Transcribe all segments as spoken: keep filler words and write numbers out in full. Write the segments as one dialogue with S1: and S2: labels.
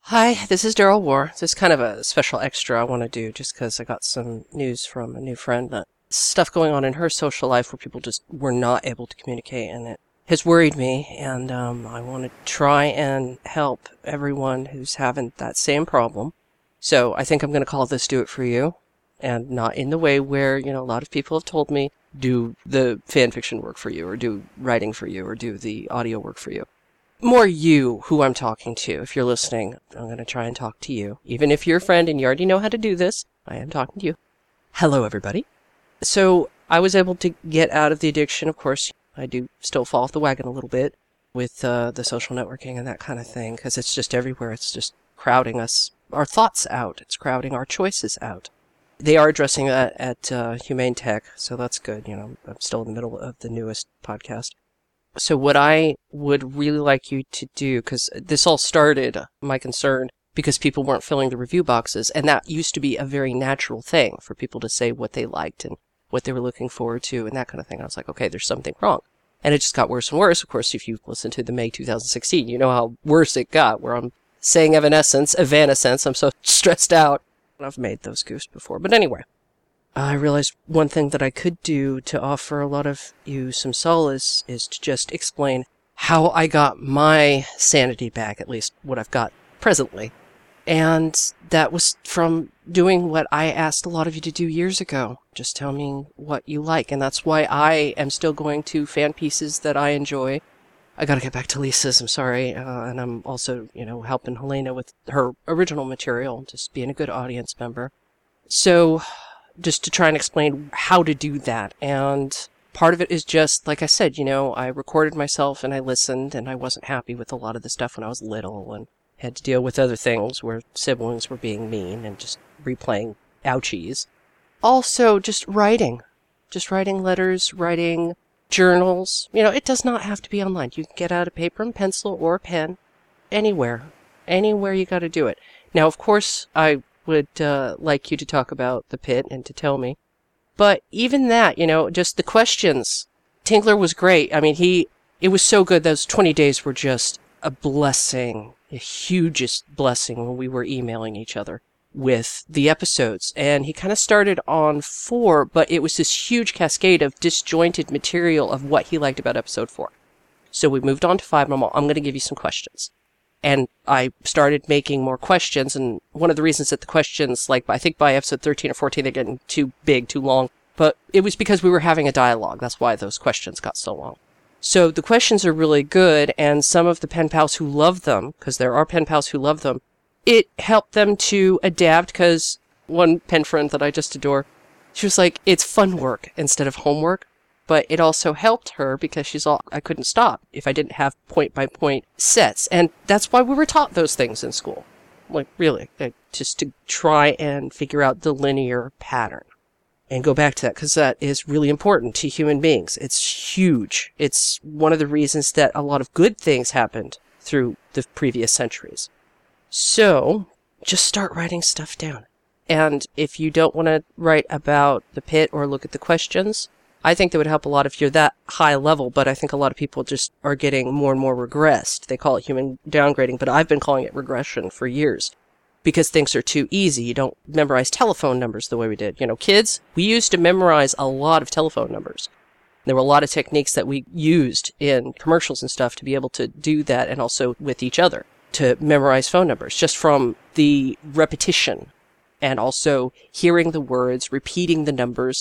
S1: Hi, this is Daryl War. This is kind of a special extra I want to do just because I got some news from a new friend that stuff going on in her social life where people just were not able to communicate, and it has worried me, and um, I want to try and help everyone who's having that same problem. So I think I'm going to call this Do It For You, and not in the way where, you know, a lot of people have told me do the fan fiction work for you, or do writing for you, or do the audio work for you. More you, who I'm talking to. If you're listening, I'm going to try and talk to you. Even if you're a friend and you already know how to do this, I am talking to you. Hello, everybody. So I was able to get out of the addiction. Of course, I do still fall off the wagon a little bit with uh, the social networking and that kind of thing, because it's just everywhere. It's just crowding us, our thoughts out. It's crowding our choices out. They are addressing that at uh, Humane Tech, so that's good. You know, I'm still in the middle of the newest podcast. So what I would really like you to do, because this all started, my concern, because people weren't filling the review boxes, and that used to be a very natural thing for people to say what they liked and what they were looking forward to and that kind of thing. I was like, okay, there's something wrong. And it just got worse and worse. Of course, if you listen to the May two thousand sixteen, you know how worse it got, where I'm saying evanescence, evanescence, I'm so stressed out. I've made those goofs before. But anyway, I realized one thing that I could do to offer a lot of you some solace is to just explain how I got my sanity back, at least what I've got presently. And that was from doing what I asked a lot of you to do years ago. Just tell me what you like. And that's why I am still going to fan pieces that I enjoy. I gotta get back to Lisa's, I'm sorry. Uh, and I'm also, you know, helping Helena with her original material, just being a good audience member. So just to try and explain how to do that. And part of it is just, like I said, you know, I recorded myself and I listened, and I wasn't happy with a lot of the stuff when I was little and had to deal with other things where siblings were being mean and just replaying ouchies. Also, just writing. Just writing letters, writing journals. You know, it does not have to be online. You can get out a paper and pencil or a pen anywhere. Anywhere you got to do it. Now, of course, I would uh, like you to talk about the pit and to tell me. But even that, you know, just the questions. Tinkler was great. I mean, he, it was so good. Those twenty days were just a blessing, a hugest blessing when we were emailing each other with the episodes. And he kind of started on four, but it was this huge cascade of disjointed material of what he liked about episode four. So we moved on to five. I'm, I'm going to give you some questions. And I started making more questions, and one of the reasons that the questions, like, I think by episode thirteen or fourteen, they're getting too big, too long, but it was because we were having a dialogue. That's why those questions got so long. So the questions are really good, and some of the pen pals who love them, because there are pen pals who love them, it helped them to adapt, because one pen friend that I just adore, she was like, it's fun work instead of homework. But it also helped her because she's all, I couldn't stop if I didn't have point-by-point sets. And that's why we were taught those things in school. Like, really, like, just to try and figure out the linear pattern. And go back to that, because that is really important to human beings. It's huge. It's one of the reasons that a lot of good things happened through the previous centuries. So, just start writing stuff down. And if you don't want to write about the pit or look at the questions, I think that would help a lot if you're that high level, but I think a lot of people just are getting more and more regressed. They call it human downgrading, but I've been calling it regression for years because things are too easy. You don't memorize telephone numbers the way we did. You know, kids, we used to memorize a lot of telephone numbers. There were a lot of techniques that we used in commercials and stuff to be able to do that, and also with each other to memorize phone numbers just from the repetition and also hearing the words, repeating the numbers.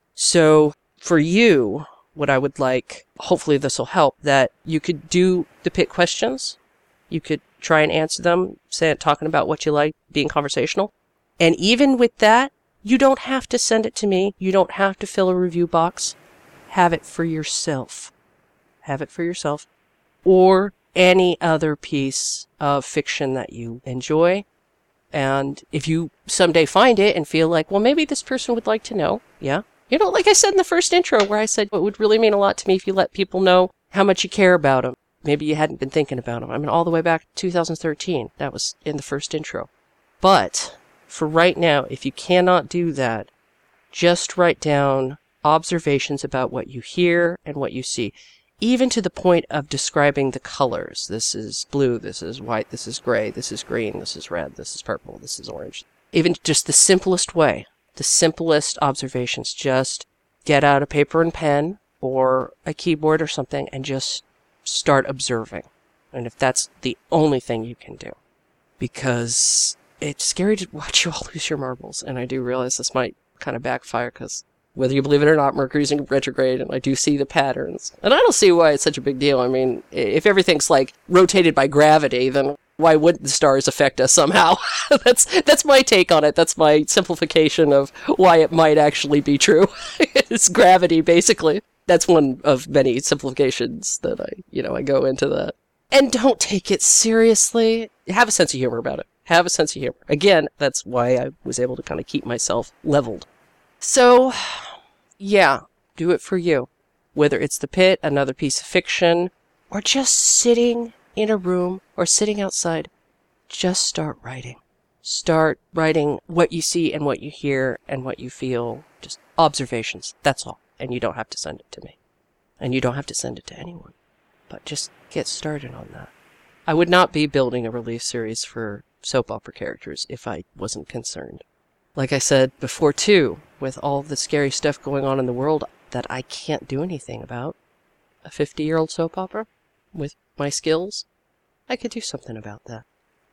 S1: So for you, what I would like, hopefully this will help, that you could do the pit questions. You could try and answer them, say, talking about what you like, being conversational. And even with that, you don't have to send it to me. You don't have to fill a review box. Have it for yourself. Have it for yourself. Or any other piece of fiction that you enjoy. And if you someday find it and feel like, well, maybe this person would like to know, yeah. You know, like I said in the first intro where I said it would really mean a lot to me if you let people know how much you care about them. Maybe you hadn't been thinking about them. I mean, all the way back to two thousand thirteen. That was in the first intro. But for right now, if you cannot do that, just write down observations about what you hear and what you see. even to the point of describing the colors. This is blue, this is white, this is gray, this is green, this is red, this is purple, this is orange. Even just the simplest way, the simplest observations, just get out a paper and pen or a keyboard or something and just start observing. And if that's the only thing you can do. Because it's scary to watch you all lose your marbles. And I do realize this might kind of backfire because whether you believe it or not, Mercury's in retrograde, and I do see the patterns. And I don't see why it's such a big deal. I mean, if everything's, like, rotated by gravity, then why wouldn't the stars affect us somehow? that's that's my take on it. That's my simplification of why it might actually be true. It's gravity, basically. That's one of many simplifications that I, you know, I go into that. And don't take it seriously. Have a sense of humor about it. Have a sense of humor. Again, that's why I was able to kind of keep myself leveled. So, yeah, do it for you. Whether it's The Pit, another piece of fiction, or just sitting in a room or sitting outside, just start writing. Start writing what you see and what you hear and what you feel. Just observations. That's all. And you don't have to send it to me. And you don't have to send it to anyone. But just get started on that. I would not be building a relief series for soap opera characters if I wasn't concerned. Like I said before, too, with all the scary stuff going on in the world that I can't do anything about, a fifty-year-old soap opera with my skills, I could do something about that.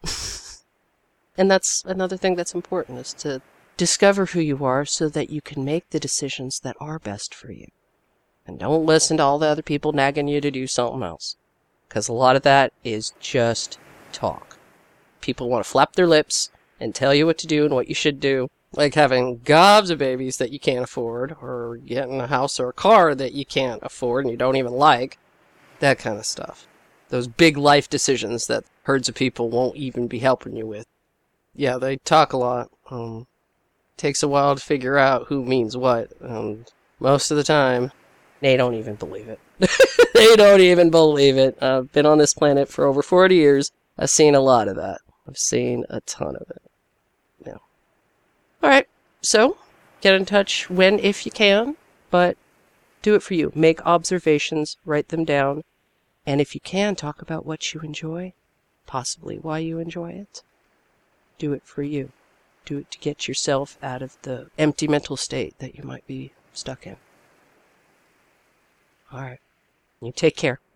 S1: And that's another thing that's important, is to discover who you are so that you can make the decisions that are best for you. And don't listen to all the other people nagging you to do something else. Because a lot of that is just talk. People want to flap their lips and tell you what to do and what you should do. Like having gobs of babies that you can't afford, or getting a house or a car that you can't afford and you don't even like. That kind of stuff. Those big life decisions that herds of people won't even be helping you with. Yeah, they talk a lot. Um, takes a while to figure out who means what. And most of the time, they don't even believe it. They don't even believe it. I've been on this planet for over forty years. I've seen a lot of that. I've seen a ton of it. Yeah. Alright, so get in touch when, if you can, but do it for you. Make observations, write them down, and if you can, talk about what you enjoy, possibly why you enjoy it. Do it for you. Do it to get yourself out of the empty mental state that you might be stuck in. Alright, you take care.